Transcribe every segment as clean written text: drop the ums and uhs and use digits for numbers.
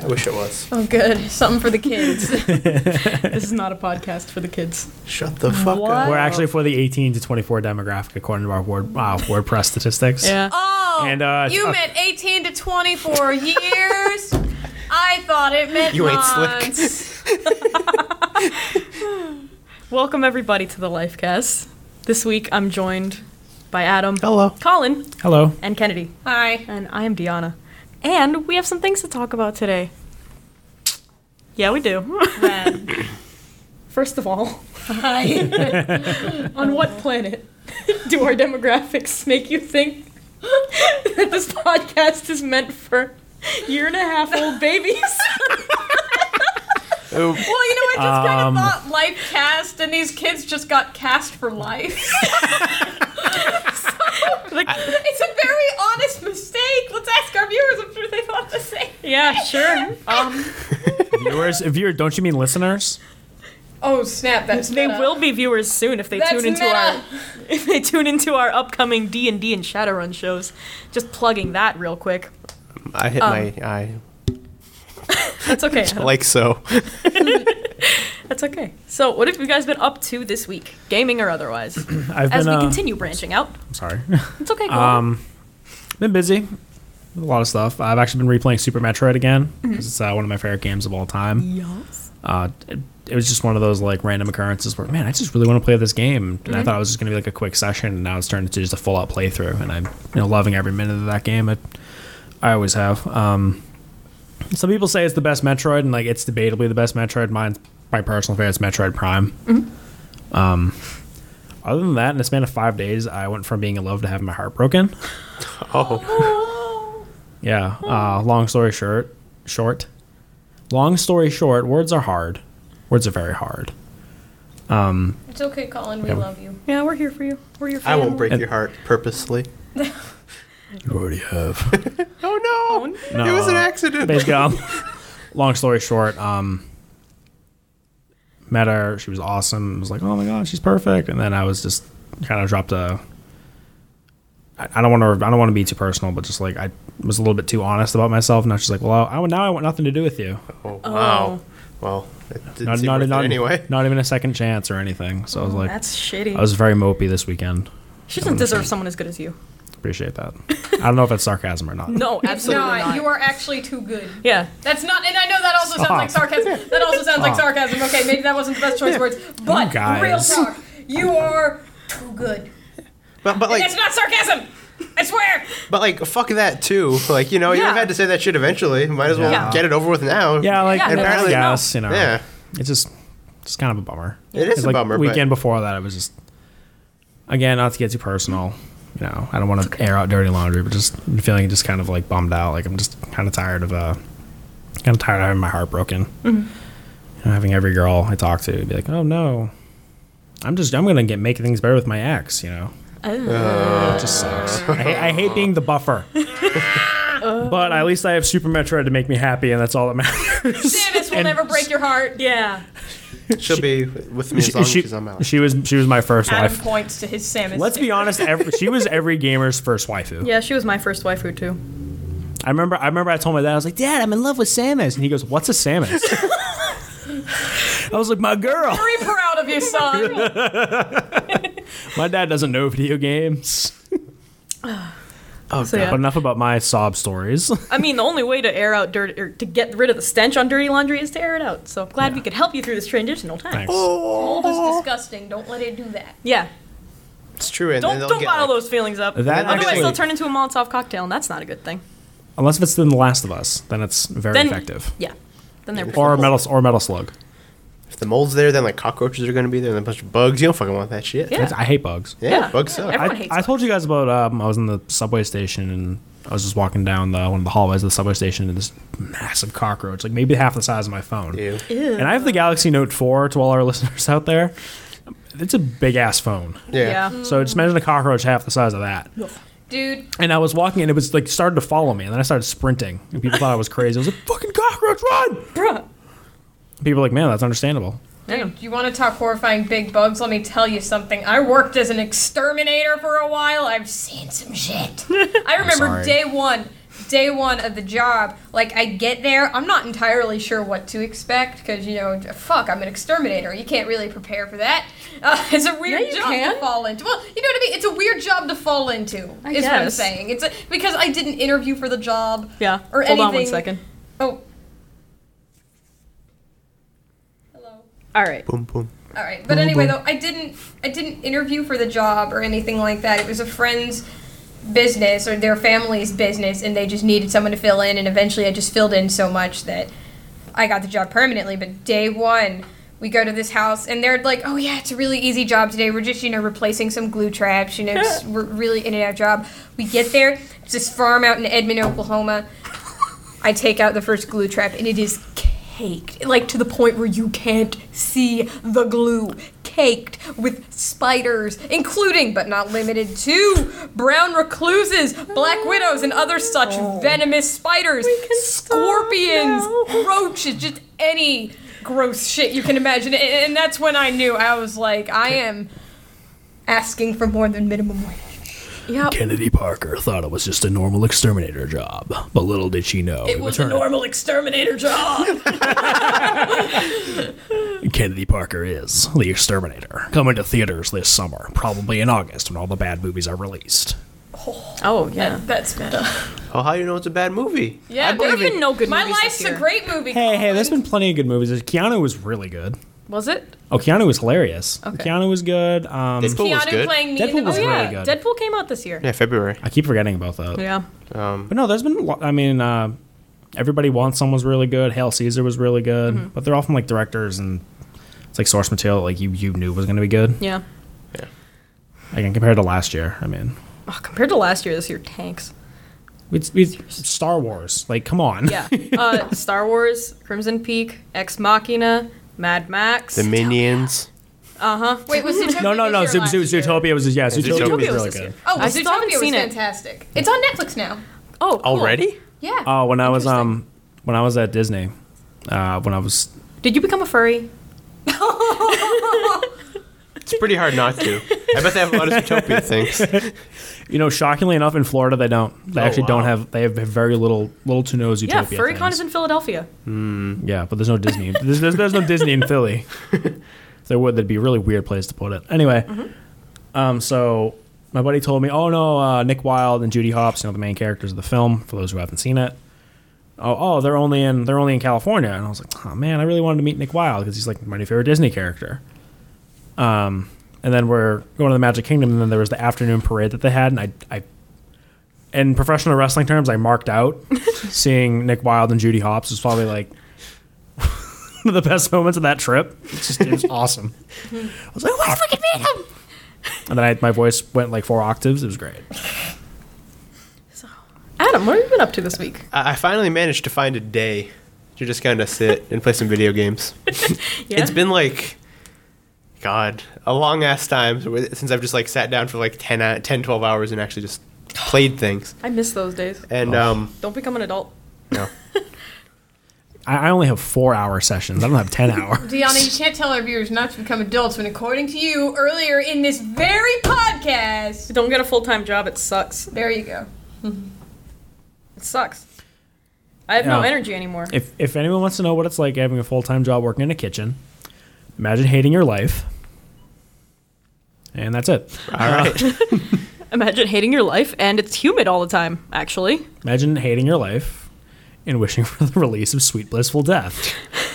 I wish it was. Oh, good. Something for the kids. This is not a podcast for the kids. Shut the fuck up. We're actually for the 18 to 24 demographic, according to our WordPress statistics. Yeah. Oh, And, you meant 18 to 24 years? I thought it meant You ain't months. Welcome, everybody, to the Lifecast. This week, I'm joined by Adam. Hello. Colin. Hello. And Kennedy. Hi. And I am Deanna. And we have some things to talk about today. Yeah, we do. First of all, Hi. on what planet do our demographics make you think that this podcast is meant for year-and-a-half-old babies? Oh, Well, you know, I just kind of thought life cast, and these kids just got cast for life. Like, It's a very honest mistake. Let's ask our viewers. I'm sure they thought the same. yeah, sure. Viewers, don't you mean listeners? Oh snap! That's They meta. will be viewers soon if they That's tune into meta. our upcoming D&D and Shadowrun shows. Just plugging that real quick. I hit my eye That's okay. Adam. like so. That's okay. So, what have you guys been up to this week, gaming or otherwise? I've As been, we continue branching out. I'm sorry. It's okay. Go on. Been busy with a lot of stuff. I've actually been replaying Super Metroid again because it's one of my favorite games of all time. Yes. It was just one of those like random occurrences where, man, I just really want to play this game, and I thought it was just going to be like a quick session, and now it's turned into just a full out playthrough, and I'm loving every minute of that game. I always have. Some people say it's the best Metroid, and like it's debatably the best Metroid. My personal favorite is Metroid Prime. Other than that, in the span of 5 days, I went from being in love to having my heart broken. Oh. Yeah. Long story short. Long story short, words are hard. Words are very hard. It's okay, Colin. We love you. Yeah, we're here for you. We're your I family. won't break your heart purposely. You already have. Oh no! It was an accident. Basically, long story short, met her. She was awesome. I was like, oh my god, she's perfect. And then I was just kind of dropped a. I don't want to be too personal, but just like I was a little bit too honest about myself. And now she's like, well, now I want nothing to do with you. Oh, wow. Well, it didn't Not, seem not, worth not, it anyway. not even a second chance or anything. So I was like, That's shitty. I was very mopey this weekend. She doesn't deserve someone as good as you. Appreciate that. I don't know if it's sarcasm or not. No, absolutely No, not. you are actually too good. Yeah. That's not, and I know that also sounds like sarcasm. That also sounds like sarcasm. Okay, maybe that wasn't the best choice of words, but guys. real talk, you are too good. But And like, that's not sarcasm. I swear. fuck that too. Like, you Yeah. would have had to say that shit eventually. Might as well Yeah. get it over with now. Yeah, like Yeah, I apparently guess Yeah. it's just kind of a bummer. It is a Like bummer. weekend before that, it was just again not to get too personal. I don't want to air out dirty laundry, but just feeling just kind of like bummed out. Like I'm just kind of tired of having my heart broken. Having every girl I talk to be like, oh no, I'm gonna make things better with my ex. It just sucks. I hate being the buffer. But at least I have Super Metroid to make me happy, and that's all that matters. Samus will never break your heart. Yeah. She'll be with me as long as she's on my life. She was my first Adam wife. points to his Samus. Let's be honest. She was every gamer's first waifu. Yeah, she was my first waifu, too. I remember. I told my dad, I was like, Dad, I'm in love with Samus, and he goes, "What's a Samus?" I was like, "My girl." Very proud of you, son. My dad doesn't know video games. Oh, So, yeah. But enough about my sob stories. I mean, the only way to air out dirt or to get rid of the stench on dirty laundry is to air it out. So glad we could help you through this transitional time. Thanks. Mold is disgusting. Don't let it do that. Yeah. It's true. And Don't they'll don't get, bottle like, those feelings up. That Otherwise, actually- they'll turn into a Molotov cocktail, and that's not a good thing. Unless if it's in The Last of Us, then it's very Then effective. Yeah. Then they're Or Metal Slug. If the mold's there, then like cockroaches are going to be there, and a bunch of bugs. You don't fucking want that shit. Yeah. I hate bugs. Yeah, bugs suck. Everyone hates I told you guys about I was in the subway station and I was just walking down one of the hallways of the subway station and this massive cockroach, like maybe half the size of my phone. Ew. And I have the Galaxy Note 4 to all our listeners out there. It's a big ass phone. Yeah. So just imagine a cockroach half the size of that. Dude, And I was walking and it was like started to follow me and then I started sprinting and people thought I was crazy. I was like, fucking cockroach, run! Bruh. People were like, man, that's understandable. dude, you want to talk horrifying big bugs? Let me tell you something. I worked as an exterminator for a while. I've seen some shit. I remember sorry. day one. day one of the job, like, I get there, I'm not entirely sure what to expect, because, fuck, I'm an exterminator. You can't really prepare for that. It's a weird job to fall into. Well, you know what I mean? It's a weird job to fall into, is what I'm saying. Because I didn't interview for the job. Yeah. Or anything. Hold on 1 second. Oh. Hello. All right. Boom, boom. All right. But anyway, though, I didn't interview for the job or anything like that. It was a friend's business or their family's business, and they just needed someone to fill in, and eventually I just filled in so much that I got the job permanently. But day one, we go to this house, and they're like, oh yeah, it's a really easy job today. We're just, replacing some glue traps, we're really in and out job. We get there, it's this farm out in Edmond, Oklahoma. I take out the first glue trap, and it is caked, like to the point where you can't see the glue. Caked with spiders, including but not limited to brown recluses, black widows, and other such venomous spiders, scorpions, roaches, just any gross shit you can imagine. And that's when I knew. I was like, I am asking for more than minimum wage. Yep. Kennedy Parker thought it was just a normal exterminator job, but little did she know it was a normal exterminator job. Kennedy Parker is the Exterminator, coming to theaters this summer, probably in August when all the bad movies are released. Oh, yeah. That's meta. Oh, how do you know it's a bad movie? Yeah, There have been no good My movies Life's this year. a great movie. Hey, there's been plenty of good movies. Keanu was really good. Was it? Oh, Keanu was hilarious. Okay. Keanu was good. Deadpool was Keanu good. playing me Deadpool in the was movie. really good. Deadpool came out this year. Yeah, February. I keep forgetting about that. Yeah. But no, there's been, Everybody Wants Some was really good. Hail Caesar was really good. But they're all from, directors, and it's, source material that, you knew was going to be good. Yeah. Again, compared to last year, Compared to last year, this year tanks. It's Star Wars. Come on. Yeah. Star Wars, Crimson Peak, Ex Machina, Mad Max. The Minions. Wait, was Zootopia No. this year or last year? Zootopia was, Zootopia was was really this year. good. Oh, I still haven't Zootopia was seen it. fantastic. It's on Netflix now. Oh, cool. Already? Yeah. Oh, when I was Interesting. at Disney, Did you become a furry? It's pretty hard not to. I bet they have a lot of Zootopia things. shockingly enough, in Florida they don't. They actually wow. don't have. They have very little to no Zootopia. Yeah, FurryCon things. is in Philadelphia. Yeah, but there's no Disney. there's no Disney in Philly. If there would, that'd be a really weird place to put it. Anyway, so my buddy told me, oh no, Nick Wilde and Judy Hopps, the main characters of the film. For those who haven't seen it, they're only in California, and I was like, oh man, I really wanted to meet Nick Wilde because he's my new favorite Disney character. And then we're going to the Magic Kingdom, and then there was the afternoon parade that they had, and I in professional wrestling terms, I marked out seeing Nick Wilde and Judy Hopps was probably one of the best moments of that trip. It was awesome. I was like, let's fucking meet him! And then my voice went 4 octaves. It was great. Adam, what have you been up to this week? I finally managed to find a day to just kind of sit and play some video games. Yeah? It's been God, a long ass time since I've just sat down for 10, 12 hours and actually just played things. I miss those days. And Don't become an adult. no. I only have 4-hour sessions. I don't have 10 hour. Deanna, you can't tell our viewers not to become adults when, according to you, earlier in this very podcast... Don't get a full-time job. It sucks. There you go. It sucks. I have no energy anymore. If anyone wants to know what it's like having a full-time job working in a kitchen, imagine hating your life. And that's it. All right. Imagine hating your life, and it's humid all the time, actually. Imagine hating your life and wishing for the release of Sweet Blissful Death.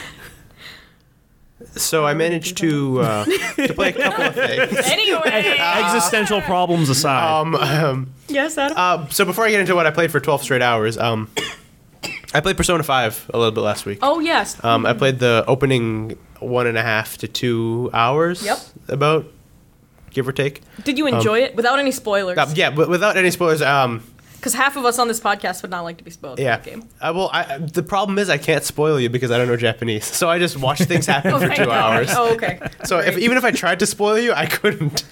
So I managed to play a couple of things. Anyway. Existential problems aside. Yes, Adam? So before I get into what I played for 12 straight hours, I played Persona 5 a little bit last week. Oh, yes. I played the opening 1.5 to 2 hours. Yep. About, give or take. Did you enjoy it? Without any spoilers. Yeah, but without any spoilers. Because half of us on this podcast would not like to be spoiled Yeah. for that game. The problem is I can't spoil you because I don't know Japanese. So I just watch things happen for 2 hours. Oh, okay. So even if I tried to spoil you, I couldn't.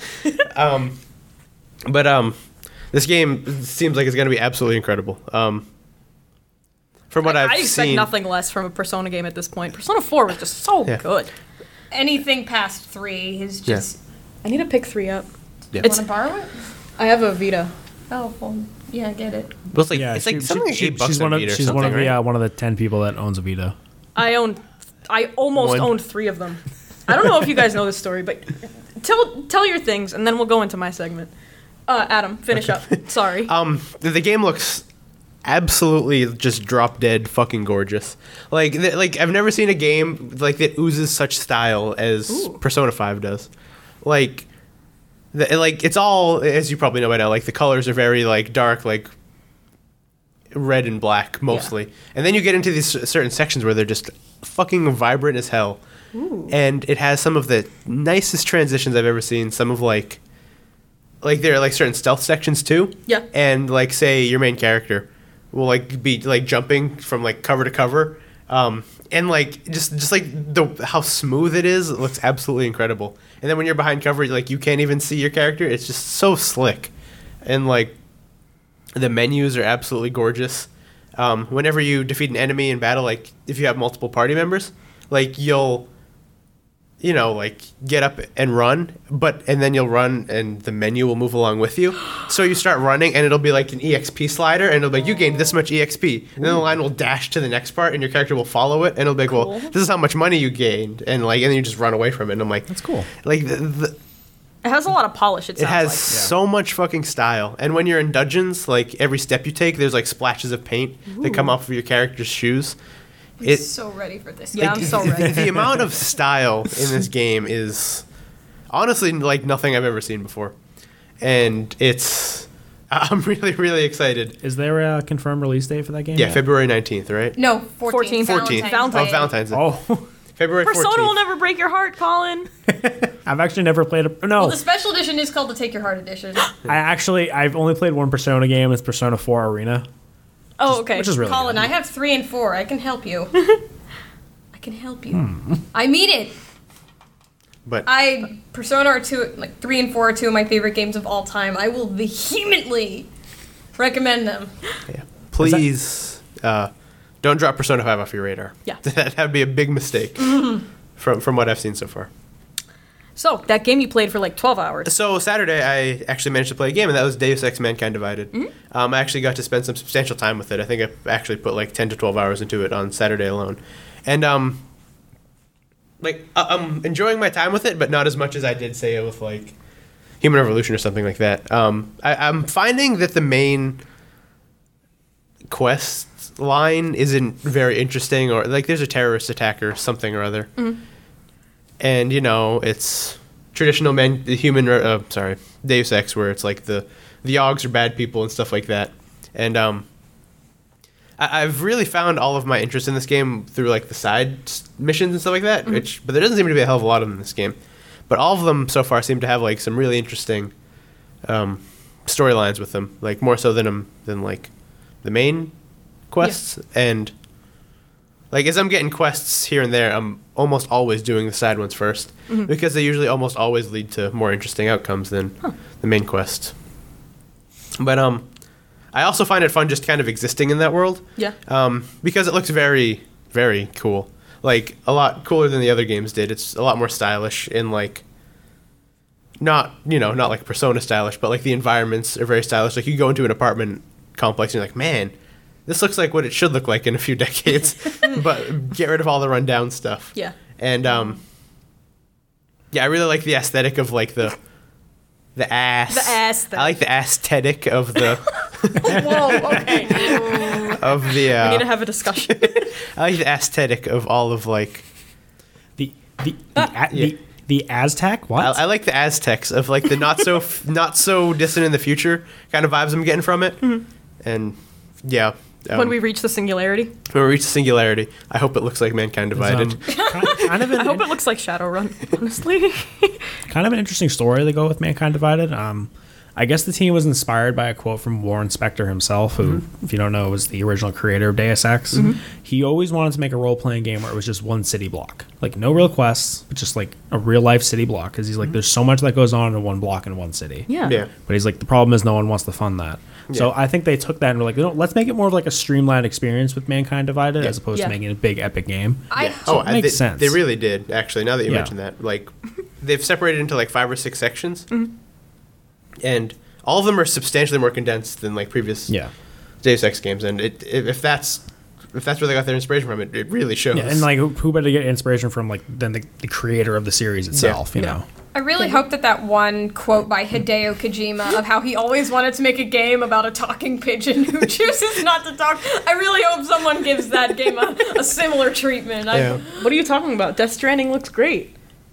But this game seems like it's going to be absolutely incredible. From what I've I expect seen, nothing less from a Persona game at this point. Persona 4 was just so Yeah. good. Anything past 3 is just... I need to pick 3 up. Yeah. It's- Want to borrow it? I have a Vita. Oh, well, yeah, I get it. Well, it's like Yeah, it's like something like $8 she's on one of Vita or she's something, one of the right? one of the 10 people that owns a Vita. I almost One. owned 3 of them. I don't know if you guys know this story, but tell your things, and then we'll go into my segment. Adam, finish up. Sorry. The game looks absolutely just drop dead fucking gorgeous. Like I've never seen a game like that oozes such style as Ooh. Persona 5 does. Like it's all, as you probably know by now, like the colors are very like dark, like red and black mostly. And then you get into these certain sections where they're just fucking vibrant as hell. Ooh. And it has some of the nicest transitions I've ever seen. Some of like there are like certain stealth sections too. Yeah. And like say your main character will like be like jumping from like cover to cover. And like just like how smooth it is, it looks absolutely incredible. And then when you're behind cover, like you can't even see your character. It's just so slick. And like the menus are absolutely gorgeous. Whenever you defeat an enemy in battle, like if you have multiple party members, like you'll like get up and run, and then you'll run and the menu will move along with you. So you start running and it'll be like an EXP slider and it'll be like, you gained this much EXP. And then the line will dash to the next part and your character will follow it and it'll be like, well, Cool. this is how much money you gained. And then you just run away from it. And I'm like, That's cool. like It has a lot of polish, it it sounds has like. so much fucking style. And when you're in dungeons, like every step you take, there's like splashes of paint that come off of your character's shoes. I'm so ready for this. Yeah, I'm so ready. The amount of style in this game is honestly like nothing I've ever seen before. And I'm really, really excited. Is there a confirmed release date for that game? Yeah, yet? February 19th, right? No, 14th. 14th. Valentine's Oh, Valentine's Day. Oh, February 14th. Persona will never break your heart, Colin. I've actually never played a. No, Well, the special edition is called the Take Your Heart edition. I've only played one Persona game. It's Persona 4 Arena, Oh, okay. which is really Colin, good. I have 3 and 4. I can help you. I can help you. I mean it. But Persona are 2, like 3 and 4 are 2 of my favorite games of all time. I will vehemently recommend them. yeah, please don't drop Persona 5 off your radar. Yeah. that would be a big mistake from what I've seen so far. So, that game you played for like 12 hours. So Saturday, I actually managed to play a game, and that was Deus Ex: Mankind Divided. I actually got to spend some substantial time with it. I think I actually put like 10 to 12 hours into it on Saturday alone, and I'm enjoying my time with it, but not as much as I did say with like Human Revolution or something like that. I'm finding that the main quest line isn't very interesting, or like there's a terrorist attack or something or other. And it's traditional Deus Ex, where it's like the Yogs are bad people and stuff like that. And I've really found all of my interest in this game through like the side missions and stuff like that. But there doesn't seem to be a hell of a lot of them in this game. But all of them so far seem to have like some really interesting storylines with them, like more so than like the main quests. And like as I'm getting quests here and there, I'm almost always doing the side ones first because they usually almost always lead to more interesting outcomes than the main quest. But I also find it fun just kind of existing in that world. Yeah. Because it looks very, very cool. Like a lot cooler than the other games did. It's a lot more stylish and like not like Persona stylish, but like the environments are very stylish. Like you go into an apartment complex and you're like, man, this looks like what it should look like in a few decades, but get rid of all the rundown stuff. Yeah. And I really like the aesthetic of like the ass. The aesthetic. I like the aesthetic of the Whoa, okay. of the. We need to have a discussion. I like the aesthetic of all of like. the Aztec. What? I like the Aztecs of like the not so distant in the future kind of vibes I'm getting from it, and yeah. When we reach the singularity. When we reach the singularity, I hope it looks like Mankind Divided. Kind of I hope it looks like Shadowrun, honestly. kind of an interesting story they go with Mankind Divided. I guess the team was inspired by a quote from Warren Spector himself, who, if you don't know, was the original creator of Deus Ex. He always wanted to make a role-playing game where it was just one city block. Like, no real quests, but just, like, a real-life city block. Because he's like, there's so much that goes on in one block in one city. Yeah. But he's like, the problem is no one wants to fund that. So Yeah. I think they took that and were like, let's make it more of like a streamlined experience with Mankind Divided as opposed Yeah. to making it a big epic game. So it makes sense. They really did, actually, now that you Yeah. mention that. Like, they've separated into like 5 or 6 sections. And all of them are substantially more condensed than like previous Yeah. Deus Ex games, and if that's where they got their inspiration from, it really shows. Yeah, and like who better to get inspiration from like than the creator of the series itself, you know. I really hope that one quote by Hideo Kojima of how he always wanted to make a game about a talking pigeon who chooses not to talk. I really hope someone gives that game a similar treatment. Yeah. What are you talking about? Death Stranding looks great.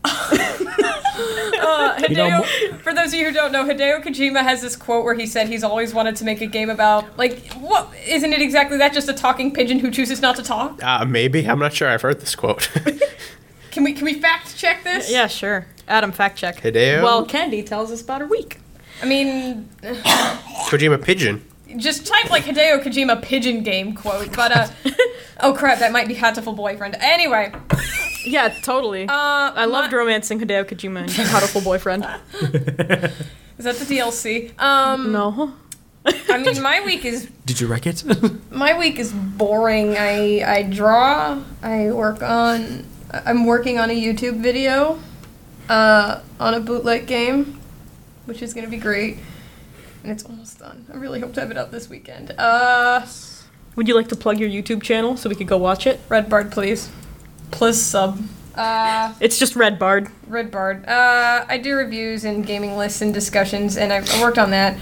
Hideo, for those of you who don't know, Hideo Kojima has this quote where he said he's always wanted to make a game about, like, what, isn't it exactly that, just a talking pigeon who chooses not to talk? Maybe. I'm not sure. I've heard this quote. Can we fact check this? Yeah, sure. Adam, fact check. Hideo? Well, Candy tells us about her week. I mean, Kojima Pigeon. just type like Hideo Kojima pigeon game quote, but oh crap, that might be Hatoful Boyfriend. Anyway. Yeah, totally. I loved romancing Hideo Kojima and Hatoful Boyfriend. Is that the DLC? No. I mean, my week is Did you wreck it? boring. I draw. I'm working on a YouTube video on a bootleg game, which is gonna be great, and it's almost done. I really hope to have it up this weekend. Would you like to plug your YouTube channel so we could go watch it? Red Bard, please. Plus sub. It's just Red Bard. Red Bard. I do reviews and gaming lists and discussions, and I worked on that.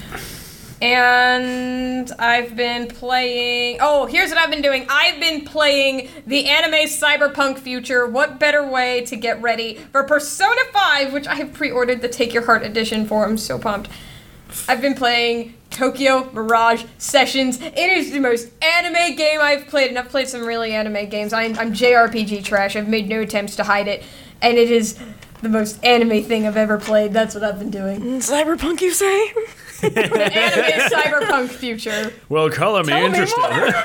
And I've been playing... Oh, here's what I've been doing. I've been playing the anime Cyberpunk Future. What better way to get ready for Persona 5, which I have pre-ordered the Take Your Heart edition for. I'm so pumped. I've been playing Tokyo Mirage Sessions. It is the most anime game I've played, and I've played some really anime games. I'm JRPG trash. I've made no attempts to hide it, and it is the most anime thing I've ever played. That's what I've been doing. Cyberpunk, you say? The anime Cyberpunk Future. Well, color me interested.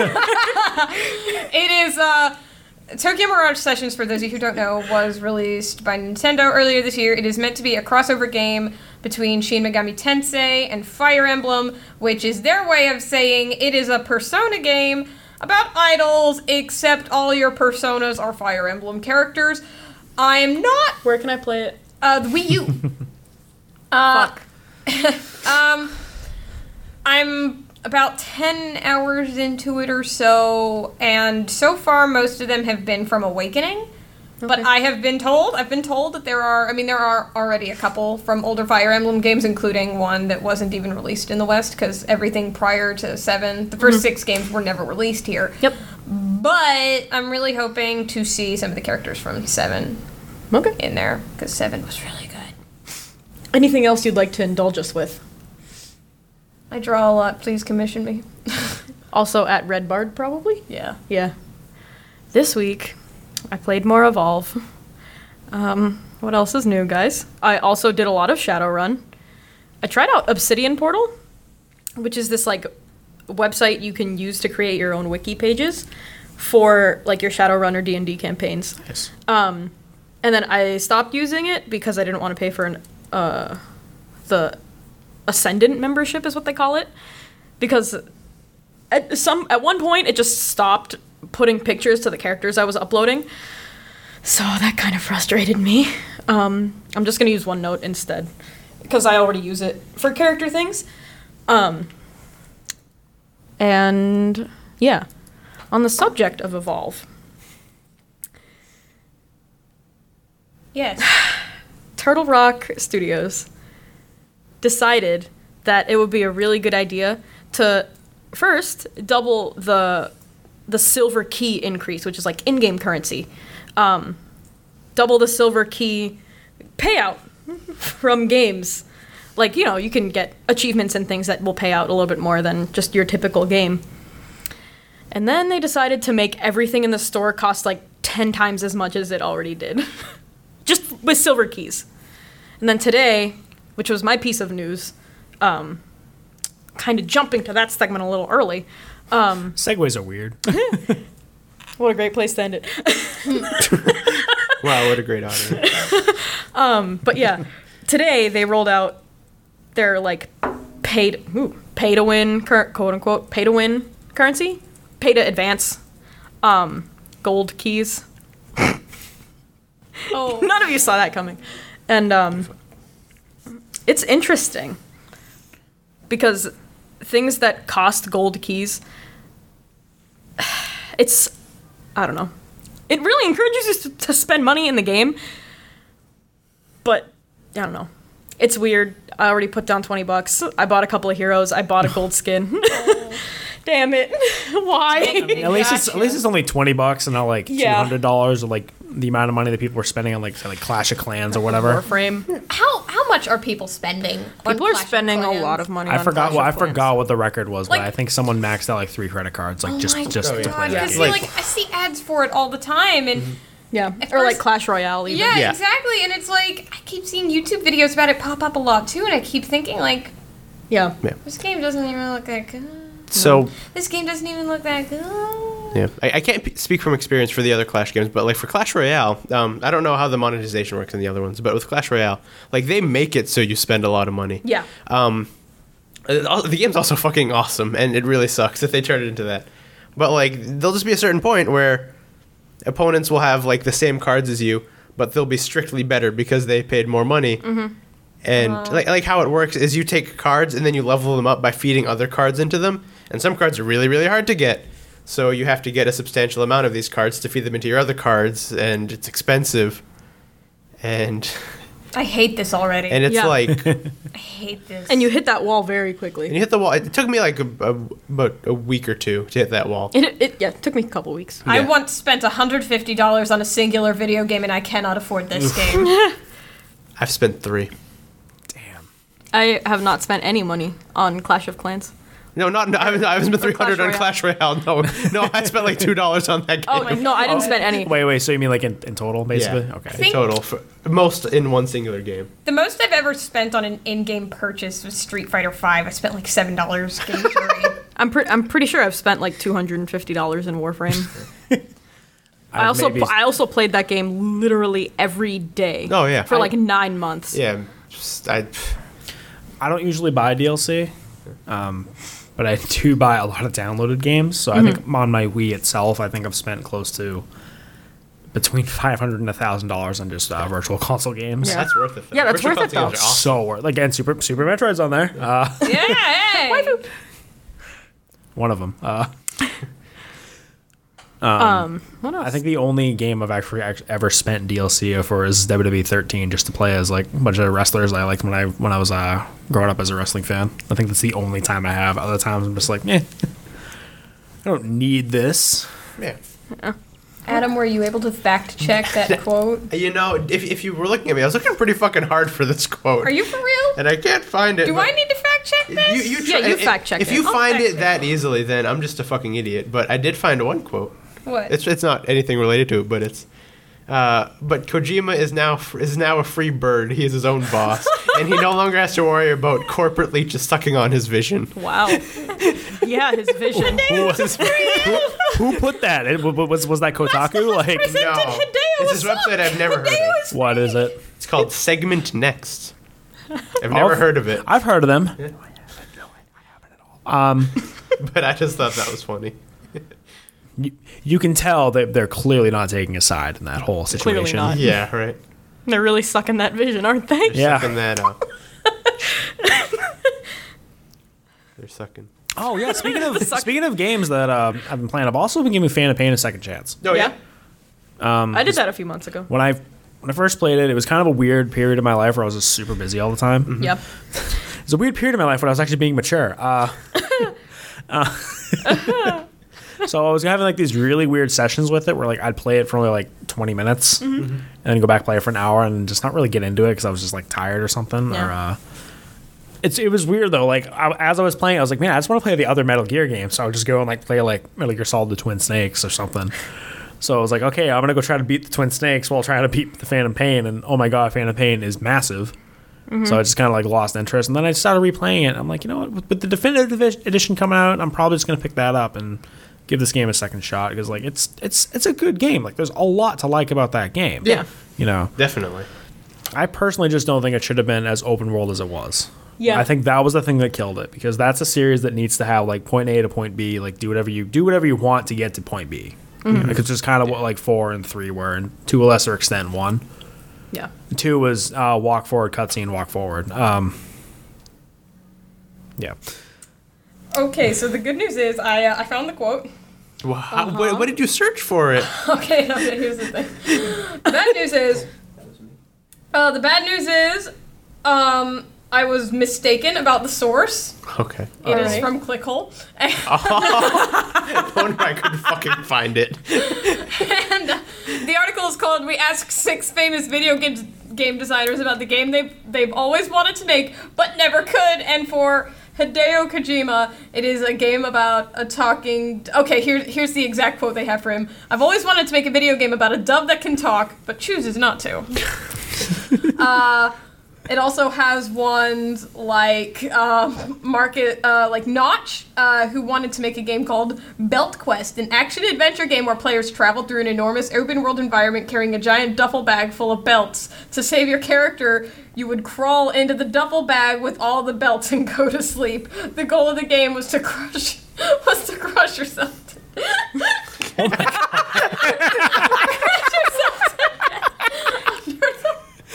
It is, Tokyo Mirage Sessions, for those of you who don't know, was released by Nintendo earlier this year. It is meant to be a crossover game between Shin Megami Tensei and Fire Emblem, which is their way of saying it is a Persona game about idols, except all your Personas are Fire Emblem characters. I am not... Where can I play it? The Wii U. Fuck. I'm about 10 hours into it or so, and so far most of them have been from Awakening. But I've been told that there are already a couple from older Fire Emblem games, including one that wasn't even released in the West, because everything prior to 7, the first 6 games were never released here. Yep. But I'm really hoping to see some of the characters from 7 in there, because 7 was really good. Anything else you'd like to indulge us with? I draw a lot, please commission me. Also at Red Bard, probably? Yeah. Yeah. This week, I played more Evolve. What else is new, guys? I also did a lot of Shadowrun. I tried out Obsidian Portal, which is this, like, website you can use to create your own wiki pages for, like, your Shadowrun or D&D campaigns. Nice. And then I stopped using it because I didn't want to pay for the Ascendant membership is what they call it, because at one point it just stopped putting pictures to the characters I was uploading, so that kind of frustrated me. I'm just gonna use OneNote instead because I already use it for character things. And yeah, on the subject of Evolve, Yes. Turtle Rock Studios decided that it would be a really good idea to first double the silver key increase, which is like in-game currency. Double the silver key payout from games. Like, you know, you can get achievements and things that will pay out a little bit more than just your typical game. And then they decided to make everything in the store cost like 10 times as much as it already did. Just with silver keys. And then today, which was my piece of news, kind of jumping to that segment a little early. Segways are weird. What a great place to end it. Wow, what a great audience. But yeah, today they rolled out their like pay to win, quote unquote, pay to win currency, pay to advance, gold keys. Oh. None of you saw that coming. And it's interesting because things that cost gold keys, it's, I don't know. It really encourages you to spend money in the game, but I don't know. It's weird. I already put down $20. I bought a couple of heroes. I bought a gold skin. Damn it! Why? At least it's only $20 and not like Yeah. $200 or like the amount of money that people were spending on like say, like Clash of Clans or whatever. Warframe. How much are people spending? on People are Clash of spending a Clans? lot of money. I on forgot. Clash Well, I of Clans. forgot what the record was, but Like- I think someone maxed out like 3 credit cards, like Oh just my to play God, that because game. Like- I see ads for it all the time, and Yeah, At or like first- Clash Royale. Even. yeah, Yeah. exactly. And it's like I keep seeing YouTube videos about it pop up a lot too, and I keep thinking like, Yeah. this game doesn't even look that good. So This game doesn't even look that good. yeah, I can't speak from experience for the other Clash games, but like for Clash Royale, I don't know how the monetization works in the other ones, but with Clash Royale, like they make it so you spend a lot of money. Yeah. The game's also fucking awesome, and it really sucks if they turn it into that. But like, there'll just be a certain point where opponents will have like the same cards as you, but they'll be strictly better because they paid more money. Mm-hmm. And like how it works is you take cards and then you level them up by feeding other cards into them. And some cards are really, really hard to get. So you have to get a substantial amount of these cards to feed them into your other cards, and it's expensive. And I hate this already. it's Yeah. like, and I hate this. And you hit that wall very quickly. you hit the wall. It took me like about a week or two to hit that wall. It took me a couple weeks. I Yeah. once spent $150 on a singular video game, and I cannot afford this game. I've spent 3. Damn. I have not spent any money on Clash of Clans. No, I haven't spent 300 on Royale. Clash Royale. No, I spent like $2 on that game. Oh no, I didn't spend any. Wait. So you mean like in total, basically? Yeah. Okay. In Think- total, for most in one singular game. The most I've ever spent on an in-game purchase was Street Fighter V. I spent like $7 getting Shuri. I'm pretty sure I've spent like $250 in Warframe. I also played that game literally every day. Oh, yeah. For like 9 months. Yeah, I don't usually buy DLC, but I do buy a lot of downloaded games. So I think on my Wii itself, I think I've spent close to between $500 and $1,000 on just virtual console games. Yeah. that's worth it. Though. Yeah, that's Virtual worth it, console though. games are awesome. So worth. Again, Super Metroid's on there. Yeah, hey. One of them. What else? I think the only game I've actually ever spent DLC for is WWE 13, just to play as like a bunch of wrestlers I liked when I was growing up as a wrestling fan. I think that's the only time I have. Other times I'm just like, I don't need this. Yeah. Adam, were you able to fact check that quote? You know, if you were looking at me, I was looking pretty fucking hard for this quote. Are you for real? And I can't find it. Do but I need to fact check this? You Yeah, you if- fact check If it. you I'll find fact it check that easily, then I'm just a fucking idiot. But I did find one quote. What? It's not anything related to it, but it's. But Kojima is now a free bird. He is his own boss, and he no longer has to worry about corporate leeches sucking on his vision. Wow. Yeah, his vision. Who put that? Was that Kotaku? Like, No, it's his website. I've never heard of. what is it? It's called Segment Next. I've never heard of it, I've heard of them. but I just thought that was funny. You can tell that they're clearly not taking a side in that whole situation. Clearly not. Yeah, right. They're really sucking that vision, aren't they? Yeah. Sucking that up. They're sucking. Oh yeah. Speaking of games that I've been playing, I've also been giving Fan of Pain a second chance. Oh yeah. I did that a few months ago. When I first played it, it was kind of a weird period of my life where I was just super busy all the time. Yep. It was a weird period of my life when I was actually being mature. So I was having like these really weird sessions with it where like I'd play it for only like 20 minutes and then go back play it for an hour and just not really get into it because I was just like tired or something. Yeah. Or it was weird though. Like as I was playing, I was like, man, I just want to play the other Metal Gear games. So I would just go and like play like Metal Gear Solid: The Twin Snakes or something. So I was like, okay, I'm gonna go try to beat the Twin Snakes while trying to beat the Phantom Pain. And oh my god, Phantom Pain is massive. So I just kind of like lost interest, and then I started replaying it. I'm like, you know what? With the definitive edition coming out, I'm probably just gonna pick that up and give this game a second shot because like it's a good game. Like there's a lot to like about that game. Yeah. You know, Definitely. I personally just don't think it should have been as open world as it was. Yeah. I think that was the thing that killed it because that's a series that needs to have like point A to point B, like do whatever you want to get to point B. Like it's just kind of what like 4 and 3 were, and to a lesser extent 1. Yeah. 2 was walk forward, cutscene, walk forward. Yeah. Okay, so the good news is I found the quote. Wow. What did you search for it? Okay, here's the thing. The bad news is, I was mistaken about the source. Okay. It is Alright. from Clickhole. No wonder I couldn't fucking find it. And the article is called "We Ask 6 Famous Video Game Designers About the Game They've Always Wanted to Make But Never Could." And for Hideo Kojima, it is a game about a talking... Okay, here's the exact quote they have for him. "I've always wanted to make a video game about a dove that can talk, but chooses not to." It also has ones like like Notch, who wanted to make a game called Belt Quest, an action-adventure game where players travel through an enormous open-world environment carrying a giant duffel bag full of belts. To save your character, you would crawl into the duffel bag with all the belts and go to sleep. The goal of the game was to crush yourself. Oh my God. Crush yourself to death.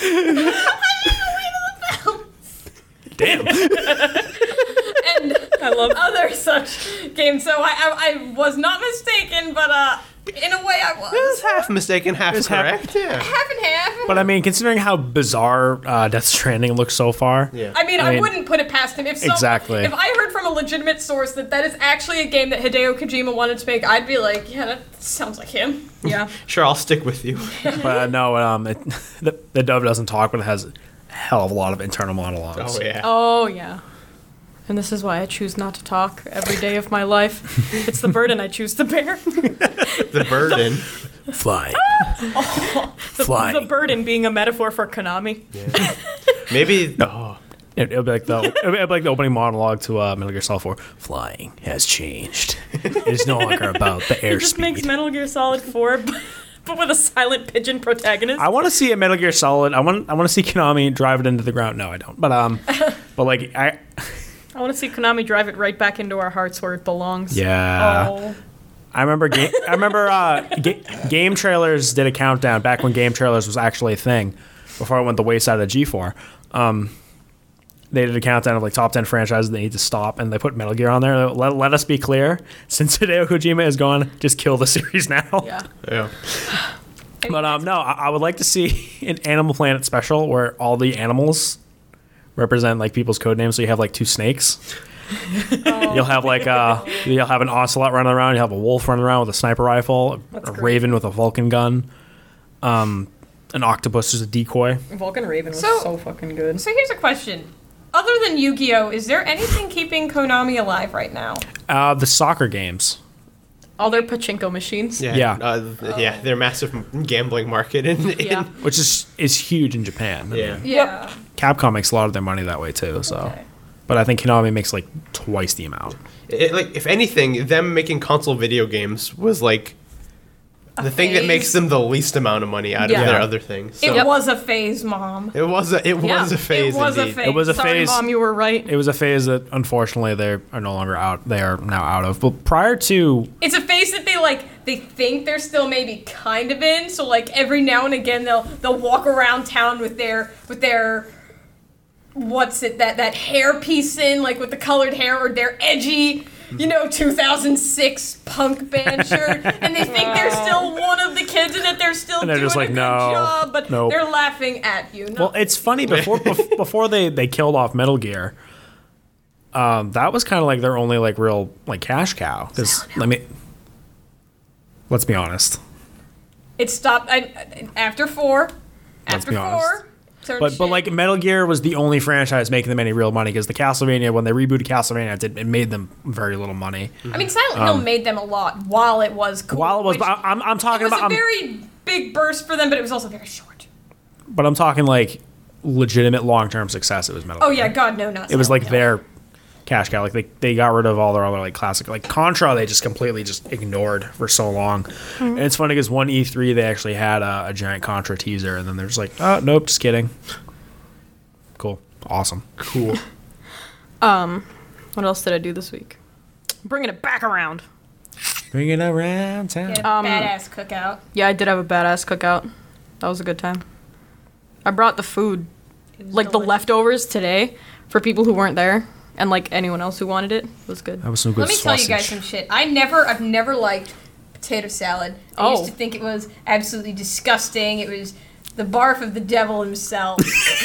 Damn. And I love other such games. So I was not mistaken, but in a way I It was was. half mistaken, half was half- correct. Yeah. Half and half. But I mean, considering how bizarre Death Stranding looks so far, Yeah. I mean, I I mean, wouldn't put it past him. exactly. If I heard from a legitimate source that is actually a game that Hideo Kojima wanted to make, I'd be like, yeah, that sounds like him. Yeah. Sure, I'll stick with you. but no, the dove doesn't talk, but it has a hell of a lot of internal monologues. Oh yeah. Oh, yeah. And this is why I choose not to talk every day of my life. It's the burden I choose to bear. The burden. Flying. The Flying. burden being a metaphor for Konami. Yeah. Maybe. Oh. It'll be like the opening monologue to Metal Gear Solid 4. Flying has changed. It is no longer about the It just makes airspeed. Metal Gear Solid 4, but with a silent pigeon protagonist. I want to see a Metal Gear Solid. I want to see Konami drive it into the ground. No, I don't. But like I want to see Konami drive it right back into our hearts where it belongs. yeah. Oh. I remember game trailers did a countdown back when game trailers was actually a thing before it went the wayside of G4. They did a countdown of like top 10 franchises they need to stop, and they put Metal Gear on there. Let us be clear, since Hideo Kojima is gone, just kill the series now. Yeah. Yeah. But no, I would like to see an Animal Planet special where all the animals represent like people's code names. So you have like 2 snakes. You'll have like you'll have an ocelot running around. You have a wolf running around with a sniper rifle. That's a great. raven with a Vulcan gun. An octopus is a decoy. Vulcan Raven was So- so fucking good. So here's a question. Other than Yu-Gi-Oh, is there anything keeping Konami alive right now? The soccer games. All their pachinko machines. Yeah. Yeah. Yeah. Their massive gambling market in Yeah. Which is huge in Japan. I Yeah. mean, Yeah. Capcom makes a lot of their money that way too. So, Okay. but I think Konami makes like twice the amount. Like, if anything, them making console video games was like the thing that phase. makes them the least amount of money out Yeah. of their other things. So It was a phase, Mom. it was a phase. It was a indeed. phase. It was a Sorry, phase. Mom, you were right. It was a phase that unfortunately they are no longer out. They are now out of. But prior to It's a phase that they think they're still maybe kind of in. So like every now and again they'll walk around town with their what's it that hair piece in, like with the colored hair, or their edgy 2006 punk band shirt, and they think they're still one of the kids and that they're still And they're doing just like, a good no, job, but nope. they're laughing at you. No. well, it's funny before they killed off Metal Gear. That was kind of like their only like real like cash cow. Because let's be honest. It stopped after 4. Let's After be 4. honest. turned But shit. like Metal Gear was the only franchise making them any real money because the Castlevania, when they rebooted Castlevania, it made them very little money. I mean, Silent Hill made them a lot while it was cool. While it was, which- but I'm talking it was about, a very big burst for them, but it was also very short. but I'm talking like legitimate long term success. It was Metal Oh Gear. yeah, God no, not. It was Silent like Hill. their cash cow. Like they got rid of all their other like classic like Contra. They just completely just ignored for so long. And it's funny because one E3 they actually had a giant Contra teaser, and then they're just like, oh nope, just kidding. Cool, awesome, Cool. What else did I do this week? Bringing it back around. bring it around town. Get a badass cookout. Yeah, I did have a badass cookout. That was a good time. I brought the food, It was like the delicious. leftovers today, for people who weren't there. And like anyone else who wanted it, was good. That was some good Let me tell sausage. you guys some shit. I've never liked potato salad. I used to think it was absolutely disgusting. It was the barf of the devil himself.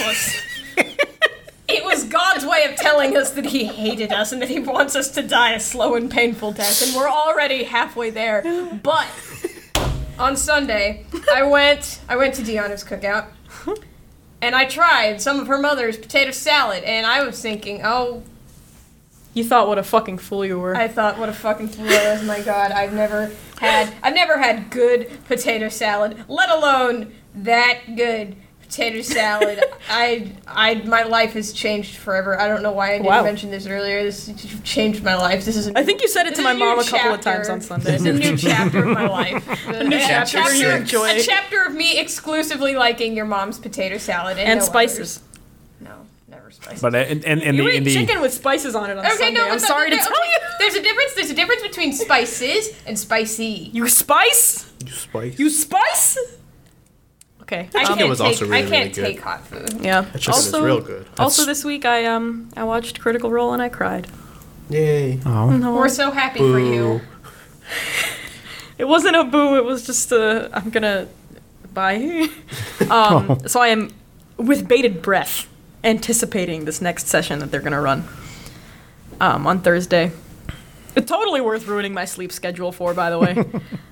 It was God's way of telling us that he hated us and that he wants us to die a slow and painful death, and we're already halfway there. But on Sunday, I went to Deanna's cookout, and I tried some of her mother's potato salad, and I was thinking, oh, You thought what a fucking fool you were. I thought, what a fucking fool I was. My God, I've never had good potato salad, let alone that good potato salad. My life has changed forever. I don't know why I didn't mention this earlier. This changed my life. This is. I think you said it to my mom a couple of times on Sunday. This is a new chapter of my life. A new chapter where you enjoy. A chapter of me exclusively liking your mom's potato salad and no spices. others. No, never spices. But in You ate the chicken with spices on it on Sunday. I'm sorry to tell you. There's a difference. There's a difference between spices and spicy. You spice? You spice. You spice? Okay. That chicken was also really, I can't really good. take hot food. Yeah. That chicken is real good. Also this week I watched Critical Role and I cried. Yay. oh, No. We're so happy for you. It wasn't a boo, it was just a I'm gonna bye. So I am with bated breath anticipating this next session that they're gonna run on Thursday. It's totally worth ruining my sleep schedule for, by the way.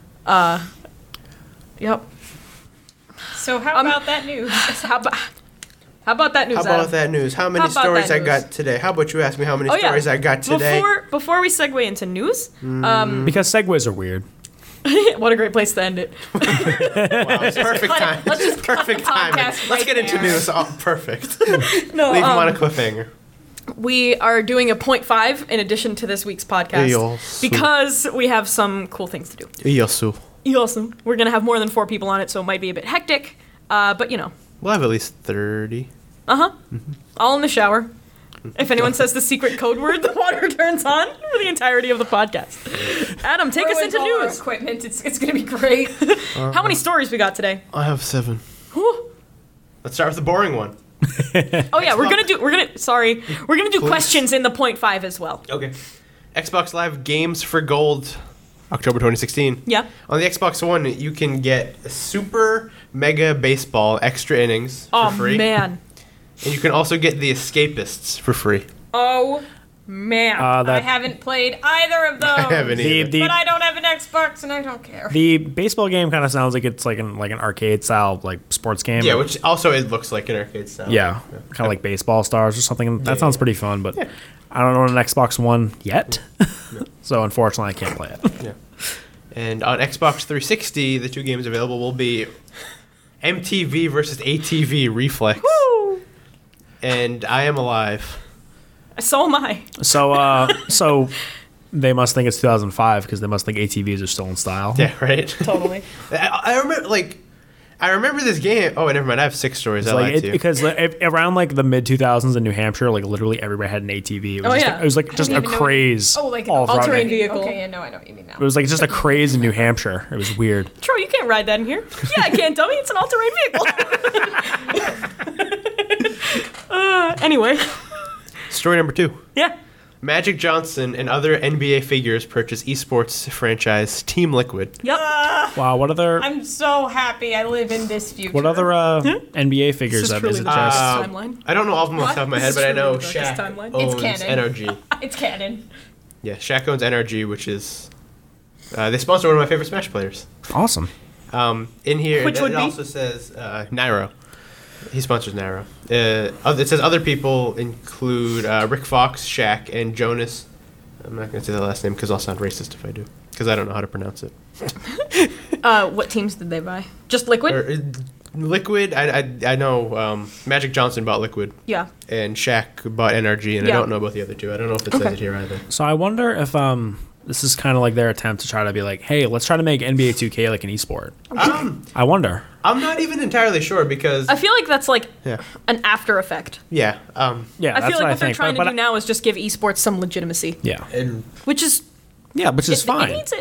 Yep. So how about that news? How about that news? How about Adam? that news? How many How about stories that I news? got today? How about you ask me how many Oh, yeah. stories I got today? Before we segue into news, because segues are weird. what a great place to end it. Wow, it's perfect time. Let's just cut perfect the timing. podcast Let's right get into there. news. Oh, perfect. No, Leave them on a cliffhanger. we are doing a 0.5 in addition to this week's podcast Yes. because we have some cool things to do. Yosu. Awesome. We're gonna have more than 4 people on it, so it might be a bit hectic. But you know, We'll have at least 30. all in the shower. If anyone says the secret code word, the water turns on for the entirety of the podcast. Adam, take us Ruins into all our news. equipment. It's gonna be great. How many stories we got today? I have 7. Whew. Let's start with the boring one. Oh yeah, we're gonna do Please. questions in the 0.5 as well. Okay. Xbox Live Games for Gold, October 2016. Yeah. On the Xbox One, you can get Super Mega Baseball Extra Innings for Oh free. man. And you can also get The Escapists for free. Oh man. I That haven't played either of those. I haven't either. But I don't have an Xbox and I don't care. the baseball game kind of sounds like it's like an arcade style like sports game. Yeah, which also it looks like an arcade style. Yeah, kind of like Baseball Stars or something. That Yeah, sounds yeah. pretty fun, but I don't own an Xbox One yet, so unfortunately I can't play it. Yeah. And on Xbox 360, the 2 games available will be MTV versus ATV Reflex Woo! and I Am Alive. So am I. So they must think it's 2005 because they must think ATVs are still in style. Yeah, right? Totally. I remember this game. Oh, never mind. I have 6 stories. It's I like lied to you. because around like the mid 2000s in New Hampshire, like literally everybody had an ATV. It was Oh, just yeah. it was like just a didn't even know- craze. Oh, like an all throughout all-terrain it. vehicle. Okay, yeah, no, I know what you mean now. It was like just a craze in New Hampshire. It was weird. Troy, you can't ride that in here. Yeah, I can, dummy. It's an all-terrain vehicle. Anyway. Story number 2. Yeah. Magic Johnson and other NBA figures purchase esports franchise Team Liquid. Yep. Wow, what other I'm so happy I live in this future. what other NBA figures is that truly is it the just? darkest timeline. I don't know all of them off the top of my head, This is but I know truly the darkest Shaq timeline. owns It's canon. NRG. It's canon. Yeah, Shaq owns NRG, which is... they sponsor one of my favorite Smash players. Awesome. In here, Which it would be? also says Nairo. He sponsors Nairo. It says other people include Rick Fox, Shaq, and Jonas. I'm not going to say the last name because I'll sound racist if I do, because I don't know how to pronounce it. What teams did they buy? Just Liquid? Liquid, I know Magic Johnson bought Liquid, Yeah. and Shaq bought NRG, and Yeah. I don't know about the other 2. I don't know if it says Okay. it here either. So I wonder if this is kind of like their attempt to try to be like, hey, let's try to make NBA 2K like an esport. I wonder. I'm not even entirely sure because... I feel like that's like yeah. an after effect. Yeah. Yeah, I that's feel like what what they're think. trying but to do now is just give esports some legitimacy, Yeah, And which is yeah, which is it fine. needs it.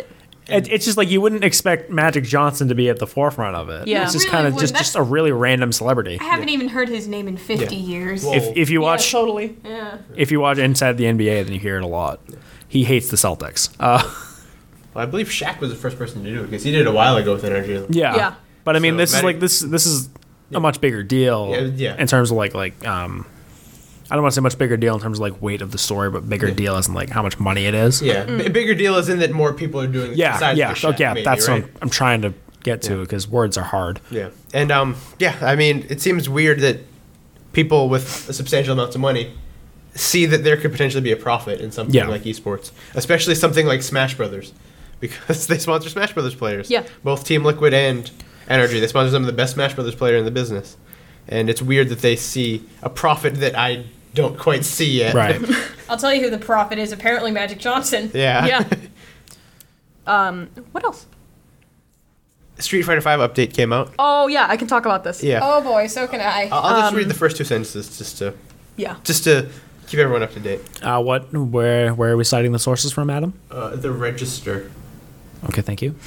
It's just like you wouldn't expect Magic Johnson to be at the forefront of it. Yeah. It's just Really kind of wouldn't. just a really random celebrity. I haven't even heard his name in 50 Yeah. years. Well, If you watch totally. Yeah. if you watch Inside the NBA, then you hear it a lot. He hates the Celtics. Well, I believe Shaq was the first person to do it because he did it a while ago with Energy. Yeah. Yeah. But I mean, So this is Magic- like this is a much bigger deal. Yeah. In terms of like I don't want to say much bigger deal in terms of like weight of the story, but bigger deal as in like how much money it is. Yeah, bigger deal is in that more people are doing it. Yeah. besides Yeah. the Shaq, yeah. maybe, That's right? what I'm trying to get to because words are hard. Yeah, and yeah, I mean, it seems weird that people with substantial amounts of money see that there could potentially be a profit in something Yeah. like esports, especially something like Smash Brothers, because they sponsor Smash Brothers players. Yeah. Both Team Liquid and Energy, they sponsor some of the best Smash Brothers player in the business, and it's weird that they see a profit that I don't quite see yet. Right. I'll tell you who the prophet is. Apparently, Magic Johnson. Yeah. Yeah. What else? Street Fighter V update came out. Oh yeah, I can talk about this. Yeah. Oh boy, so can I. I'll just read the first two sentences Yeah. just to keep everyone up to date. Where are we citing the sources from, Adam? The Register. Okay, thank you.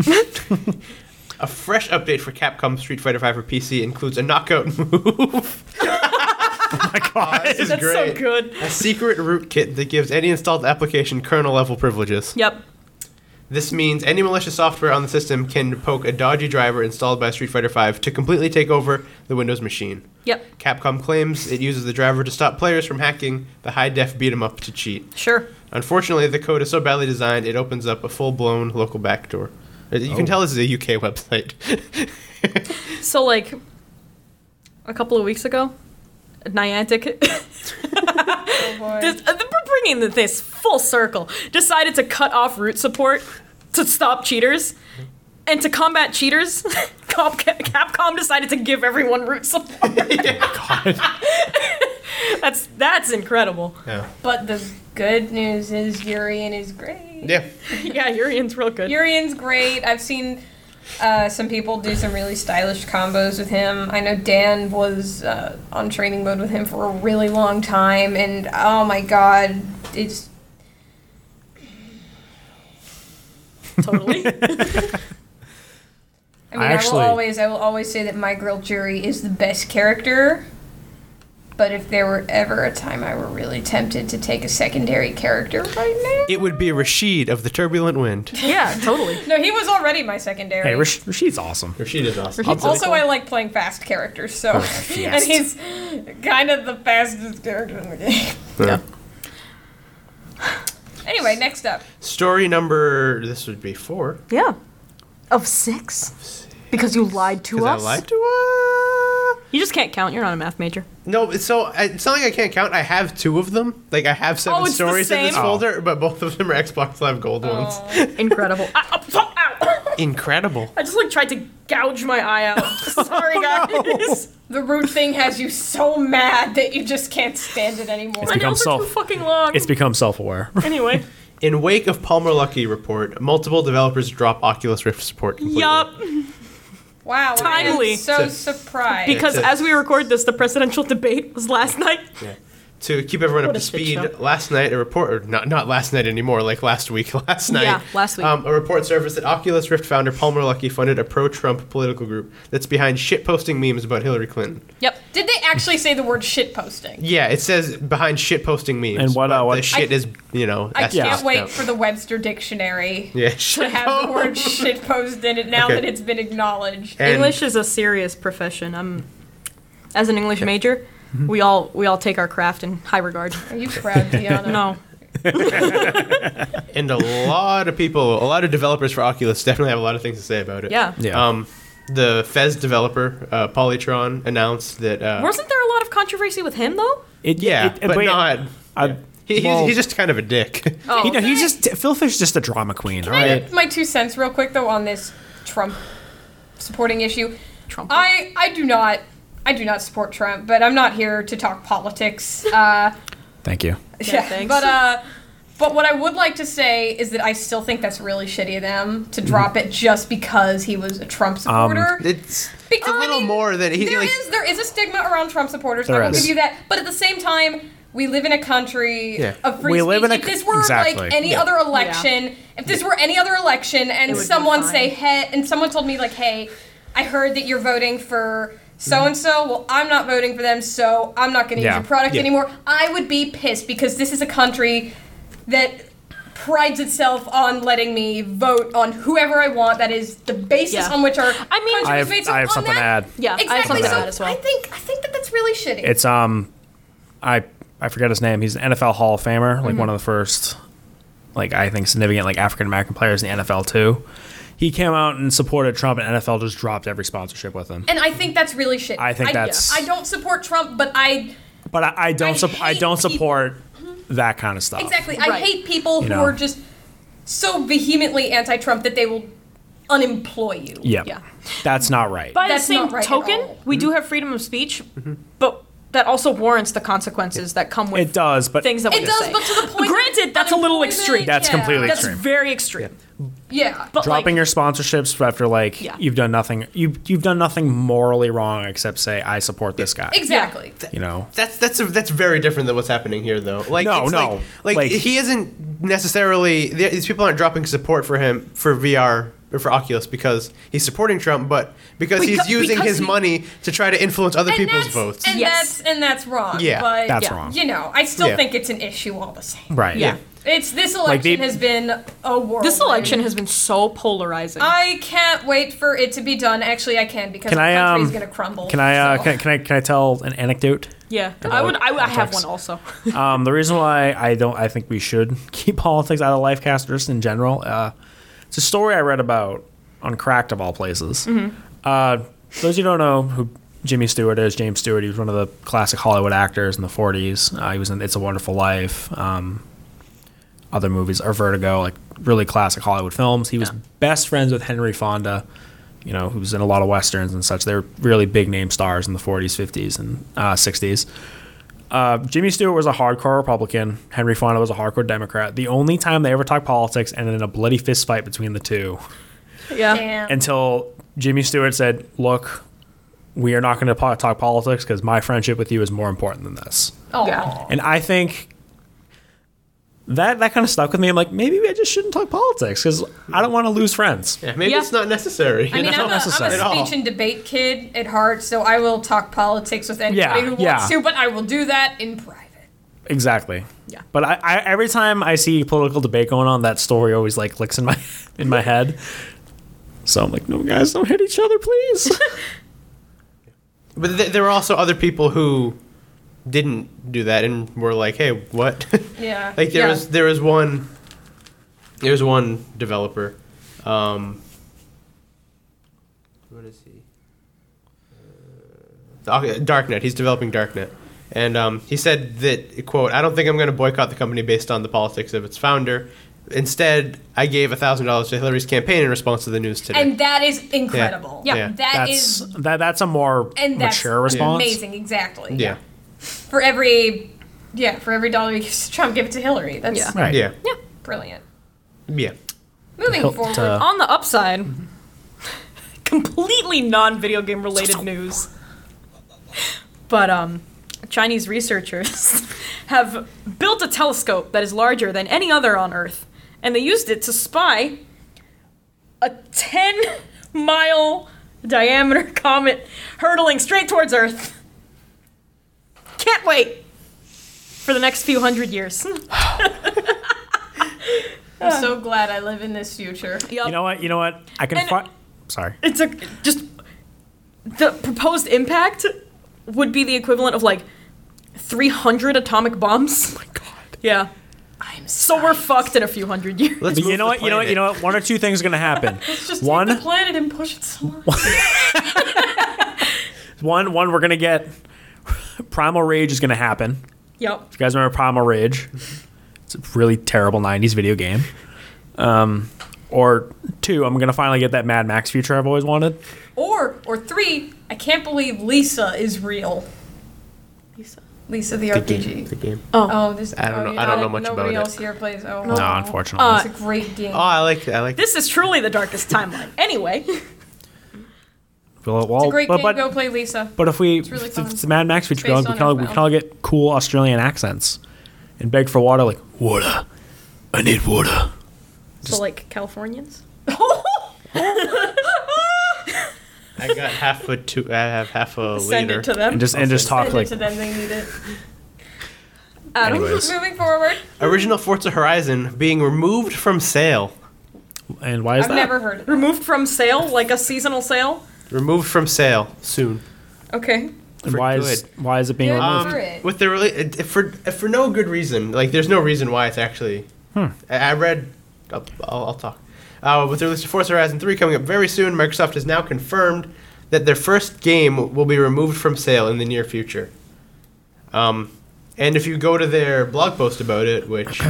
A fresh update for Capcom Street Fighter V for PC includes a knockout move. Oh my god. This is That's great. so good. A secret rootkit that gives any installed application kernel level privileges. Yep. This means any malicious software on the system can poke a dodgy driver installed by Street Fighter V to completely take over the Windows machine. Yep. Capcom claims it uses the driver to stop players from hacking the high-def beat-em-up to cheat. Sure. Unfortunately, the code is so badly designed, it opens up a full-blown local backdoor. You can tell this is a UK website. So like a couple of weeks ago, Niantic Oh boy. we're bringing this full circle, decided to cut off root support to stop cheaters. And to combat cheaters, Capcom decided to give everyone root support. That's incredible. Yeah. But the good news is Urian is great. Yeah. Yeah, Urian's real good. Urian's great. I've seen some people do some really stylish combos with him. I know Dan was on training mode with him for a really long time, and oh my god, it's Totally. I mean, I will always say that My Girl Jury is the best character. But if there were ever a time I were really tempted to take a secondary character right now, It would be Rashid of the Turbulent Wind. Yeah, totally. no, he was already my secondary. Hey, Rashid's awesome. Rashid is awesome. Rashid's Also, cool. I like playing fast characters, so and fast. he's kind of the fastest character in the game. Yeah. Anyway, next up. Story number, this would be 4. Yeah. Of 6? Because you lied to Because us? I lied to us. You just can't count. You're not a math major. No, it's not like I can't count. I have 2 of them. Like, I have 7 Oh, it's the stories in this same? folder, but both of them are Xbox Live Gold ones. Incredible. Ow. Incredible. I just like tried to gouge my eye out. Sorry, guys. The root thing has you so mad that you just can't stand it anymore. My nails are too fucking long. It's become self-aware. Anyway. In wake of Palmer Luckey report, multiple developers drop Oculus Rift support completely. Yup. Wow, Timely. I'm so So- surprised. Because as we record this, the presidential debate was last night. Yeah. To keep everyone up What to a shit speed, show. last night a report, or not last night anymore, like last week, last night. Yeah, last week. A report surfaced that Oculus Rift founder Palmer Luckey funded a pro-Trump political group that's behind shitposting memes about Hillary Clinton. Yep. Did they actually say the word shit posting? Yeah, it says behind shitposting memes. And what, but what- the shit is, I that's can't just wait out. for the Webster dictionary Yeah, to have the word shit post in it now Okay. that it's been acknowledged. And- English is a serious profession. As an English major, we all take our craft in high regard. Are you proud, Tiana? No. And a lot of people, a lot of developers for Oculus definitely have a lot of things to say about it. Yeah. Yeah. The Fez developer, Polytron, announced that. Wasn't there a lot of controversy with him though? But not. I- He's well, just kind of a dick. Oh, he's just Phil Fish's just a drama queen, all Can I right? get my 2 cents real quick though on this Trump supporting issue? Trump. I do not support Trump, but I'm not here to talk politics. Thank you. Yeah, thanks. But what I would like to say is that I still think that's really shitty of them to drop it just because he was a Trump supporter. It's Because, a little more than he. there like, is a stigma around Trump supporters. There I will is. give you that. But at the same time, we live in a country Yeah. of free We speech. live in a if this were exactly. like any Yeah. other election, if this were any other election, and It would be someone fine. say, "Hey," and someone told me like, "Hey, I heard that you're voting for so and so. Well, I'm not voting for them, so I'm not going to Yeah. use your product Yeah. anymore." I would be pissed because this is a country that prides itself on letting me vote on whoever I want. That is the basis Yeah. on which our I mean- country I is have, made. So I have on something that, to add. Yeah, I have Exactly. something to So add as well. I think that that's really shitty. It's I forget his name. He's an NFL Hall of Famer, like one of the first, like I think significant like African American players in the NFL too. He came out and supported Trump, and NFL just dropped every sponsorship with him. And I think that's really shitty. I think that's- I don't support Trump, but I But I don't I hate don't people- support that kind of stuff. exactly. I Right. hate people You who know. are just so vehemently anti-Trump that they will unemploy you. Yeah, Yeah. that's not right. By That's the same not right at token, all. we do have freedom of speech, but that also warrants the consequences that come with It does, but things that we It does, say. but to the point. Granted, that's a little extreme. That's completely That's extreme. very extreme. Yeah. But dropping like, your sponsorships after like Yeah. you've done nothing you've done nothing morally wrong except say I support this guy. Exactly. You know. That's very different than what's happening here, though. Like, No, it's no. like Like- he isn't necessarily. These people aren't dropping support for him for VR or for Oculus because he's supporting Trump, but because he's using because his he- money to try to influence other people's that's, votes. And Yes. that's wrong. Yeah, but, That's wrong. You know, I still Yeah. think it's an issue all the same. Right. Yeah. It's this election the- has been a whirlwind. this election has been so polarizing. I can't wait for it to be done. Actually, I can because Can the I country's going to crumble. Can I so. can I tell an anecdote? yeah, I have politics. one also. The reason why I think we should keep politics out of Lifecast just in general. It's a story I read about on Cracked of all places. Those who don't know who Jimmy Stewart is, James Stewart, he was one of the classic Hollywood actors in the 40s. He was in It's a Wonderful Life, other movies, or Vertigo, like really classic Hollywood films. He was best friends with Henry Fonda, you know, who was in a lot of Westerns and such. They were really big name stars in the 40s, 50s, and 60s. Jimmy Stewart was a hardcore Republican. Henry Fonda was a hardcore Democrat. The only time they ever talked politics ended in a bloody fist fight between the two Yeah, Damn. until Jimmy Stewart said, "Look, we are not going to talk politics because my friendship with you is more important than this." Aw. Yeah. And I think that kind of stuck with me. I'm like, maybe I just shouldn't talk politics because I don't want to lose friends. Yeah, maybe Yeah. it's not necessary. I mean, you know? I'm necessary a at speech and debate kid at heart, so I will talk politics with anybody Yeah, who yeah. wants to, but I will do that in private. Exactly. Yeah. But I every time I see political debate going on, that story always like clicks in my head. So I'm like, no, guys, don't hit each other, please. But there were also other people who didn't do that and were like, "Hey, what?" Yeah. Like there was one developer. What is he? Darknet. He's developing Darknet, and he said that, quote, "I don't think I'm going to boycott the company based on the politics of its founder. Instead, I gave $1,000 to Hillary's campaign in response to the news today." And that is incredible. Yeah. That's a more and that's mature response. amazing, exactly. yeah, For every dollar he gives to Trump, give it to Hillary. That's Yeah. Right. yeah, brilliant. yeah. Moving Hilt, forward. On the upside, completely non-video game related news. But Chinese researchers have built a telescope that is larger than any other on Earth, and they used it to spy a 10-mile diameter comet hurtling straight towards Earth. Can't wait for the next few hundred years. I'm so glad I live in this future. Yup. You know what? I can. And- Sorry. It's just the proposed impact would be the equivalent of like 300 atomic bombs. Oh my god. Yeah. So we're fucked in a few hundred years. Let's But you move know the what? You know what? planet. You know what? One or two things are gonna happen. Just One- take the planet and push it somewhere. One, we're gonna get Primal Rage is gonna happen. Yep. You guys remember Primal Rage? It's a really terrible '90s video game. Or two, I'm gonna finally get that Mad Max future I've always wanted. Or three, I can't believe Lisa is real. Lisa the The RPG. game. The game. Oh, this. I don't know. I don't know much nobody about else here plays. Oh, No, unfortunately. It's a great game. Oh, I like. This is truly the darkest timeline. Anyway. It's a great game. Go play Lisa. But if we, really if fun. it's the Mad Max feature, we Based can on all get cool Australian accents and beg for water, like water. I need water. So like Californians. I got half a I have half a Send liter. it to them. And just talk Send like. it to them. They need it. Anyways, Moving forward, Original Forza Horizon being removed from sale. and why is I've that? never heard of it. Removed from sale, like a seasonal sale. Removed from sale soon. Okay. And for why good. is it being Yeah. removed? For it. With the for no good reason. Like there's no reason why it's actually. I read. I'll talk. With the release of Forza Horizon 3 coming up very soon, Microsoft has now confirmed that their first game will be removed from sale in the near future. And if you go to their blog post about it, which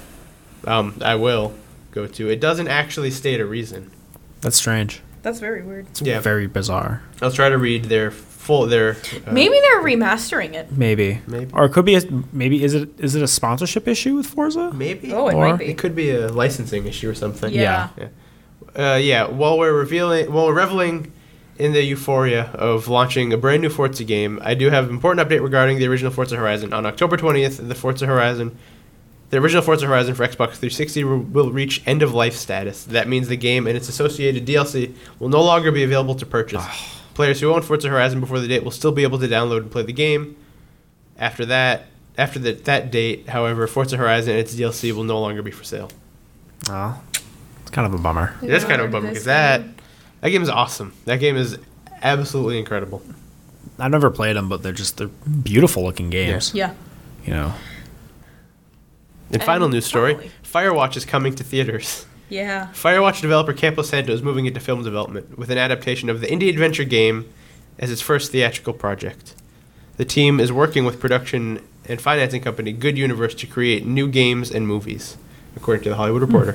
I will go to, it doesn't actually state a reason. That's strange. That's very weird. Yeah, Very bizarre. I'll try to read their full Maybe they're remastering it. Maybe. Maybe. Or it could be. Maybe is it a sponsorship issue with Forza? maybe. Oh, it Or- might be. It could be a licensing issue or something. Yeah. Yeah. While we're reveling in the euphoria of launching a brand new Forza game, I do have an important update regarding the original Forza Horizon. On October 20th, the original Forza Horizon for Xbox 360 will reach end of life status. That means the game and its associated DLC will no longer be available to purchase. Players who own Forza Horizon before the date will still be able to download and play the game. After that date, however, Forza Horizon and its DLC will no longer be for sale. Oh, it's kind of a bummer. It is kind of a bummer because that game is awesome. That game is absolutely incredible. I've never played them, but they're beautiful looking games. Yeah. You know. And final news story: finally. Firewatch is coming to theaters. Yeah. Firewatch developer Campo Santo is moving into film development with an adaptation of the indie adventure game as its first theatrical project. The team is working with production and financing company Good Universe to create new games and movies, according to the Hollywood Reporter.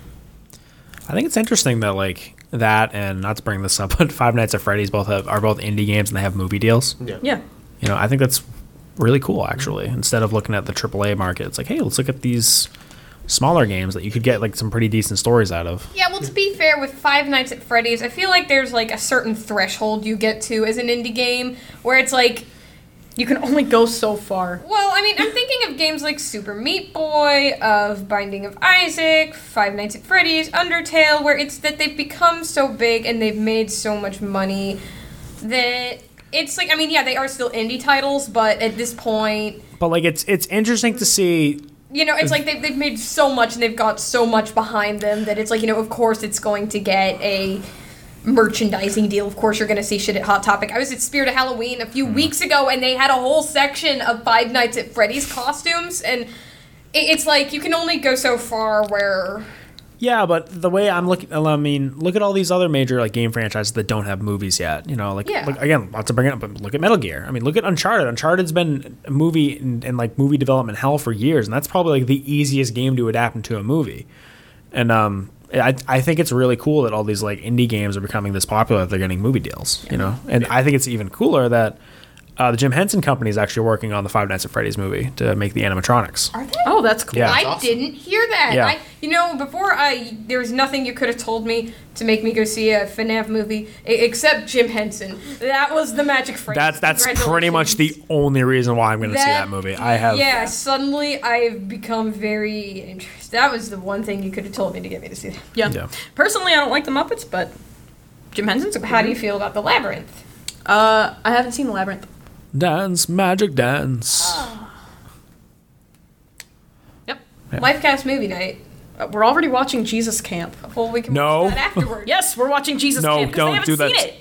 I think it's interesting that that, and not to bring this up, but Five Nights at Freddy's are both indie games and they have movie deals. Yeah. You know, I think that's really cool actually. Instead of looking at the AAA market, it's like, hey, let's look at these smaller games that you could get some pretty decent stories out of. Yeah, well, to be fair, with Five Nights at Freddy's, I feel like there's a certain threshold you get to as an indie game where it's You can only go so far. well, I mean, I'm thinking of games like Super Meat Boy, of Binding of Isaac, Five Nights at Freddy's, Undertale, where it's that they've become so big and they've made so much money that it's they are still indie titles, but at this point, But it's interesting to see. it's they've made so much and they've got so much behind them that it's of course it's going to get a merchandising deal. Of course you're going to see shit at Hot Topic. I was at Spirit of Halloween a few weeks ago and they had a whole section of Five Nights at Freddy's costumes, and it's you can only go so far where... Yeah, but the way I'm looking, I mean, look at all these other major game franchises that don't have movies yet. Yeah. Again, not to bring it up, but look at Metal Gear. I mean, look at Uncharted. Uncharted's been a movie and movie development hell for years, and that's probably the easiest game to adapt into a movie. And I think it's really cool that all these indie games are becoming this popular that they're getting movie deals. And I think it's even cooler that the Jim Henson Company is actually working on the Five Nights at Freddy's movie to make the animatronics. Are they? Oh, that's cool. Yeah. I awesome. didn't hear that. Yeah. There was nothing you could have told me to make me go see a FNAF movie except Jim Henson. That was the magic phrase. That's pretty much the only reason why I'm going to see that movie. Yeah, suddenly I've become very interested. That was the one thing you could have told me to get me to see that. Yeah. Personally, I don't like the Muppets, but Jim Henson's a How do you feel about The Labyrinth? I haven't seen The Labyrinth. Dance, magic dance. Yep. Yeah. Lifecast movie night. We're already watching Jesus Camp. Well, we can No. watch that afterwards. Yes, we're watching Jesus No, Camp because don't they haven't do that. seen it.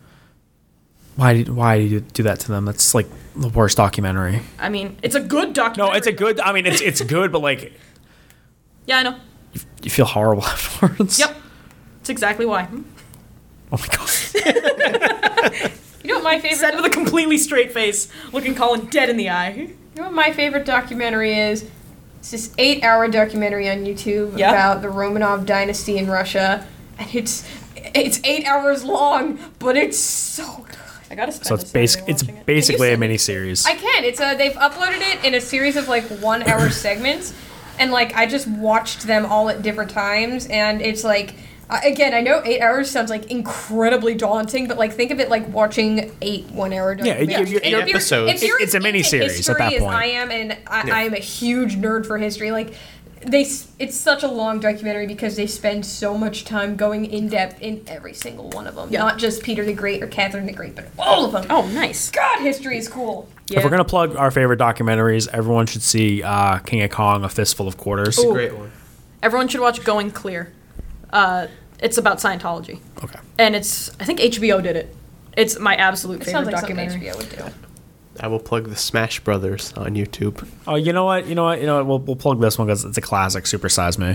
Why do you do that to them? That's the worst documentary. I mean, it's a good documentary. No, it's a good. I mean, it's good, but Yeah, I know. you feel horrible afterwards. Yep. That's exactly why. Oh my god. You know what my favorite? Said with a completely straight face, looking Colin dead in the eye. You know what my favorite documentary is? It's this 8-hour documentary on YouTube Yeah. about the Romanov dynasty in Russia, and it's 8 hours long, but it's so good. I gotta spend So a Saturday it's watching it. basically a send it? mini series. I can. It's they've uploaded it in a series of 1-hour segments, and I just watched them all at different times, and it's Again, I know 8 hours sounds like incredibly daunting, but like think of it like watching 8 1-hour Yeah, documentaries. you're- Eight episodes. If you're It's a into miniseries at history that as point. I am, and I am a huge nerd for history. Like it's such a long documentary because they spend so much time going in depth in every single one of them. Yeah. Not just Peter the Great or Catherine the Great, but all of them. Oh, nice. God, history is cool. Yeah. If we're gonna plug our favorite documentaries, everyone should see King of Kong: A Fistful of Quarters. Ooh. Great one. Everyone should watch Going Clear. It's about Scientology. Okay. And I think HBO did it. It's my absolute It favorite sounds like something documentary. HBO would do. I will plug the Smash Brothers on YouTube. Oh, you know what? We'll plug this one because it's a classic. Super Size Me.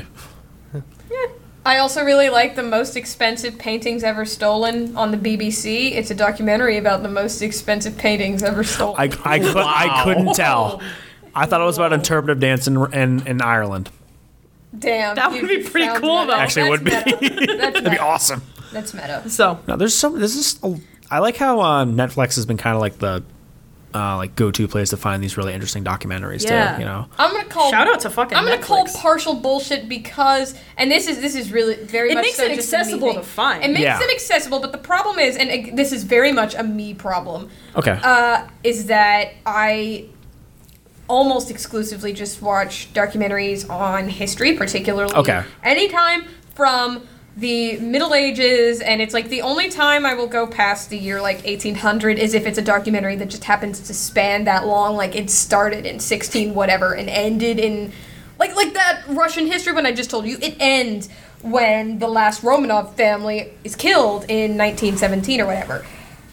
I also really like the most expensive paintings ever stolen on the BBC. It's a documentary about the most expensive paintings ever stolen. I couldn't tell. I thought it was about interpretive dance in Ireland. Damn. That would you be pretty found cool, meta. though. Actually, it would be. That's meta. That'd be awesome. That's meta. So, No, I like how Netflix has been kind of like the like go-to place to find these really interesting documentaries Yeah. too. You know. I'm gonna call. shout out to fucking I'm gonna call Netflix. partial bullshit because, and this is really very It much makes so it just a me accessible thing. to find. It makes Yeah. them accessible, but the problem is, and this is very much a me problem, Okay. is that I almost exclusively just watch documentaries on history, particularly Okay. anytime from the Middle Ages, and it's like the only time I will go past the year like 1800 is if it's a documentary that just happens to span that long, like it started in 16 whatever and ended in like that Russian history one I just told you. It ends when the last Romanov family is killed in 1917 or whatever.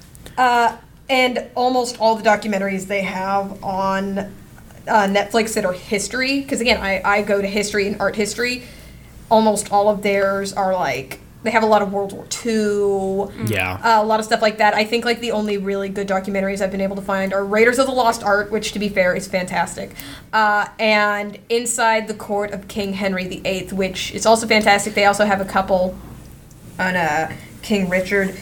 And almost all the documentaries they have on Netflix that are history, because again, I go to history and art history. Almost all of theirs are like, they have a lot of World War II, Yeah. a lot of stuff like that. I think like the only really good documentaries I've been able to find are Raiders of the Lost Art, which to be fair is fantastic, and Inside the Court of King Henry VIII, which is also fantastic. They also have a couple on King Richard,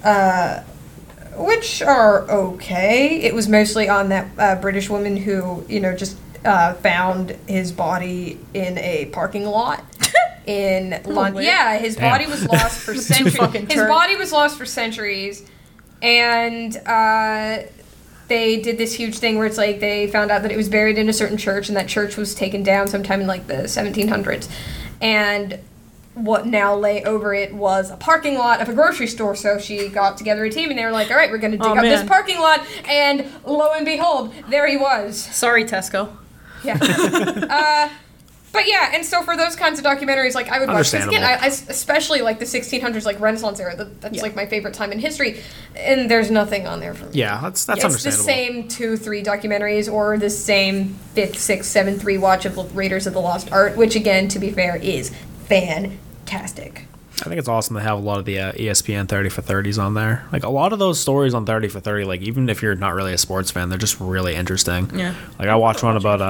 which are okay. It was mostly on that British woman who, just found his body in a parking lot in London. weird. Yeah, his Damn. body was lost for centuries. fucking His turd. body was lost for centuries, and they did this huge thing where it's like they found out that it was buried in a certain church, and that church was taken down sometime in like the 1700s, and what now lay over it was a parking lot of a grocery store. So she got together a team, and they were like, all right, we're going to dig Oh, up this man. parking lot, and lo and behold, there he was. sorry, Tesco. Yeah. But yeah, and so for those kinds of documentaries, like I would watch this again, Understandable. especially like the 1600s, like Renaissance era. That's Yeah. like my favorite time in history, and there's nothing on there for me. Yeah, that's It's the understandable. same 2-3 documentaries, or the same 5th, 6th, 7th rewatch of Raiders of the Lost Art, which again, to be fair, is fantastic. I think it's awesome to have a lot of the ESPN 30 for 30s on there. Like a lot of those stories on 30 for 30, like even if you're not really a sports fan, they're just really interesting. Yeah. Like I watched one about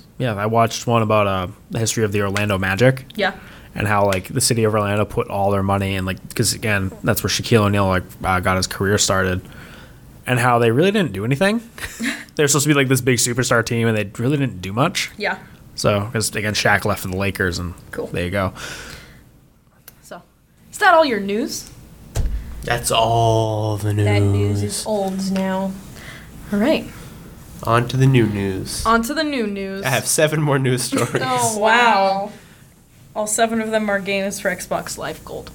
the history of the Orlando Magic. Yeah. And how like the city of Orlando put all their money in, like, because again that's where Shaquille O'Neal got his career started, and how they really didn't do anything. They're supposed to be like this big superstar team, and they really didn't do much. Yeah. So because again Shaq left for the Lakers, and Cool. there you go. So, is that all your news? That's all the news. That news is old now. All right. On to the new news. On to the new news. I have 7 more news stories. Oh, Wow. All 7 of them are games for Xbox Live Gold.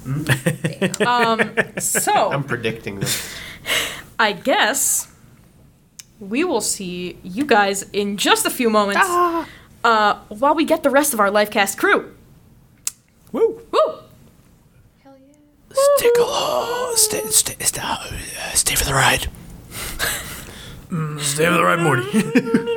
So, I'm predicting them. I guess we will see you guys in just a few moments while we get the rest of our Livecast crew. Woo! Woo! Hell yeah. Stick along. Stay for the ride. Stay with the right, Morty.